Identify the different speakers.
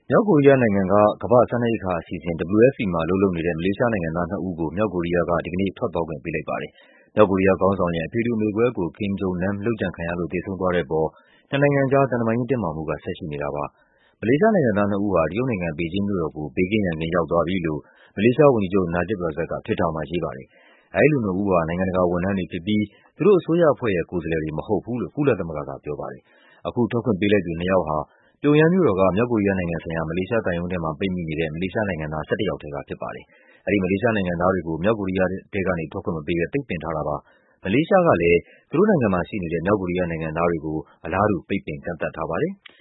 Speaker 1: မြောက်ကိုရီးယားနိုင်ငံက ကမ္ဘာ့စားနပ်ရိက္ခာအစီအစဉ် WFP မှာ အလုပ်လုပ်နေတဲ့ မလေးရှားနိုင်ငံသားနှစ်ဦးကို မြောက်ကိုရီးယားက ဒီကနေ့ ထွက်သွားခွင့်ပေးလိုက်ပါတယ်။ မြောက်ကိုရီးယားခေါင်းဆောင်ရဲ့ အဖေတူ မေကွဲကို Kim Jong Nam လုပ်ကြံခံရလို့ သေဆုံးသွားတဲ့အပေါ် နှစ်နိုင်ငံကြား သံတမန်ရေးတင်းမာမှုက ဆက်ရှိနေတာပါ။ မလေးရှားနိုင်ငံသားနှစ်ဦးဟာ တရုတ်နိုင်ငံ၊ ဘေဂျင်းမြို့တော်ကို ဘေးကင်းရန်ကင်း ရောက်သွားပြီလို့ မလေးရှားဝန်ကြီးချုပ် Najib Razak က Twitter မှာရေးပါတယ်။ အဲဒီလူနှစ်ဦးဟာ နိုင်ငံတကာဝန်ထမ်းတွေဖြစ်ပြီး သူတို့အစိုးရအဖွဲ့ရဲ့ ကိုယ်စားလှယ်တွေမဟုတ်ဘူးလို့ ကုလသမဂ္ဂကပြောပါတယ်။ အခုထွက်ခွင့်ပေးလိုက်သူနှစ်ယောက်ဟာ ပြုံယမ်းမြို့တော်က မြောက်ကိုရီးယားနိုင်ငံဆိုင်ရာ မလေးရှားသံရုံးထဲမှာ ပိတ်မိနေတဲ့ မလေးရှားနိုင်ငံသား ၁၁ ယောက်ထဲကဖြစ်ပါတယ်။ အဲဒီ မလေးရှားနိုင်ငံသားတွေကို မြောက်ကိုရီးယားထဲကနေ ထွက်ခွင့်မပေးဘဲ ပိတ်ပင်ထားတာပါ။ မလေးရှားကလည်း သူတို့နိုင်ငံမှာရှိနေတဲ့ မြောက်ကိုရီးယားနိုင်ငံသားတွေကို အလားတူ ပိတ်ပင်ကန့်သတ်ထားပါတယ်။